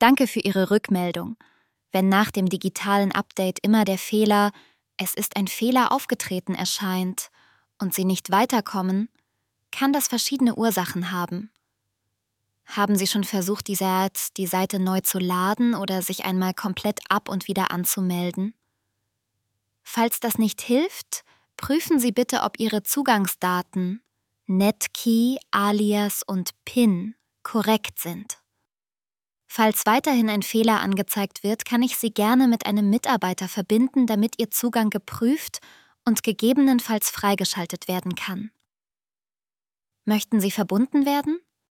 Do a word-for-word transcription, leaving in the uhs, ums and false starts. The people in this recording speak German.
Danke für Ihre Rückmeldung. Wenn nach dem digitalen Update immer der Fehler „Es ist ein Fehler aufgetreten" erscheint und Sie nicht weiterkommen, kann das verschiedene Ursachen haben. Haben Sie schon versucht, die Seite, die Seite neu zu laden oder sich einmal komplett ab und wieder anzumelden? Falls das nicht hilft, prüfen Sie bitte, ob Ihre Zugangsdaten, Netkey, Alias und PIN korrekt sind. Falls weiterhin ein Fehler angezeigt wird, kann ich Sie gerne mit einem Mitarbeiter verbinden, damit Ihr Zugang geprüft und gegebenenfalls freigeschaltet werden kann. Möchten Sie verbunden werden?